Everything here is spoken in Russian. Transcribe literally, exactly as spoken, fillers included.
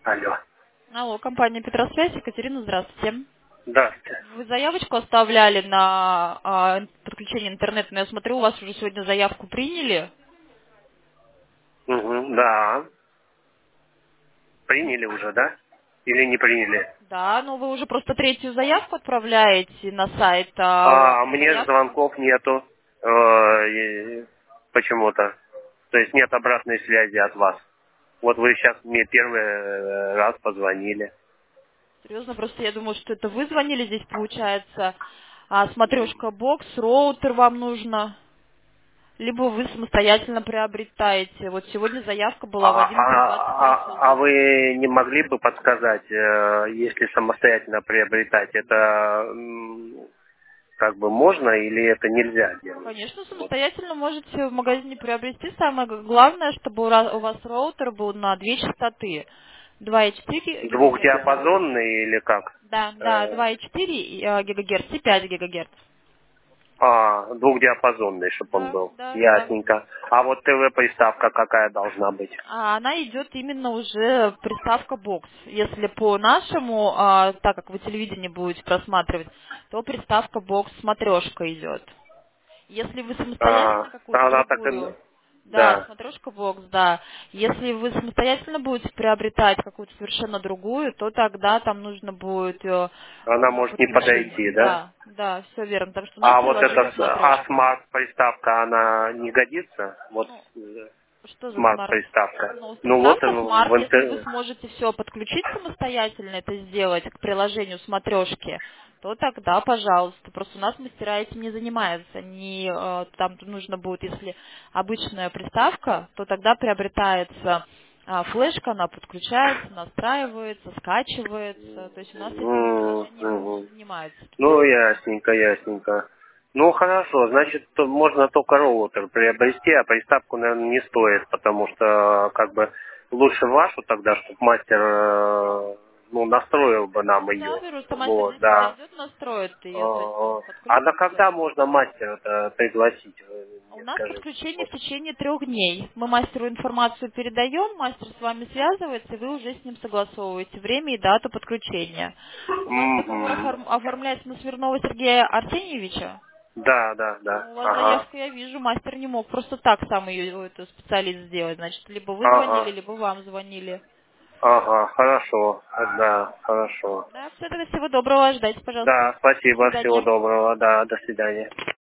Алло. Алло, компания Петросвязь. Екатерина, здравствуйте. Здравствуйте. Вы заявочку оставляли на а, подключение интернета, но я смотрю, у вас уже сегодня заявку приняли. Угу, да. Приняли уже, да? Или не приняли? Да, но вы уже просто третью заявку отправляете на сайт, а А мне заявку... звонков нету. э, и Почему-то. То есть нет обратной связи от вас. Вот вы сейчас мне первый э, раз позвонили. Серьезно, просто я думаю, что это вы звонили, здесь получается а, смотрешка бокс, роутер вам нужно, либо вы самостоятельно приобретаете. Вот сегодня заявка А, была в одиннадцать двадцать а, три а, а создана. вы не могли бы подсказать, э, если самостоятельно приобретать, это м, как бы можно или это нельзя делать? Конечно, Вот. самостоятельно можете в магазине приобрести. Самое г- главное, чтобы у ра- у вас роутер был на две частоты. два и четыре гигагерца. Двухдиапазонный или как? Да, да, Э, два и четыре э, гигагерц и пять гигагерц. А, двухдиапазонный, чтобы он Да, был. да, да. Ясненько. А вот ТВ-приставка какая должна быть? А она идет именно уже приставка бокс. Если по нашему, а, так как вы телевидение будете просматривать, то приставка бокс смотрешка идет. Если вы А, самостоятельно какую-то она так и... другую, да, Да, смотрешка бокс, да. Если вы самостоятельно будете приобретать какую-то совершенно другую, то тогда там нужно будет э, она э, может не подключение. подойти, да? Да, да, все верно, потому что у нас А вот эта приложение с- а смотрешка. смарт-приставка, она не годится? Вот Ну, э, что за смарт? смарт-приставка. Ну, Ну вот приставка он смарт, в если вы интернете. сможете все подключить самостоятельно, это сделать к приложению смотрешки, то тогда, пожалуйста. Просто у нас мастера этим не занимаются. Не, э, там нужно будет, если обычная приставка, то тогда приобретается а, флешка, она подключается, настраивается, скачивается. То есть у нас этими приложениями не занимаются. Ну, ясненько, ясненько. Ну, хорошо, значит, то можно только роутер приобрести, а приставку, наверное, не стоит, потому что, как бы, лучше вашу тогда, чтобы мастер, э, ну, настроил бы нам Ну да, ее. просто мастер Вот, здесь да. подойдет, настроит ее, то есть А он а на подключит все. когда можно мастера пригласить, вы У мне нас скажите? подключение Вот. в течение трех дней. Мы мастеру информацию передаем, мастер с вами связывается, и вы уже с ним согласовываете время и дату подключения. У нас договор Мгм. оформ- оформляется на Смирнова Сергея Арсеньевича. Да, да, да. Ну, у вас Ага. заявку я вижу, мастер не мог просто так сам ее, эту специалист сделать. Значит, либо вы звонили, Ага. либо вам звонили. Ага, хорошо. Да, хорошо. Да, все, тогда всего доброго, ждайте, пожалуйста. Да, До спасибо, всего свидания. доброго, да, до свидания.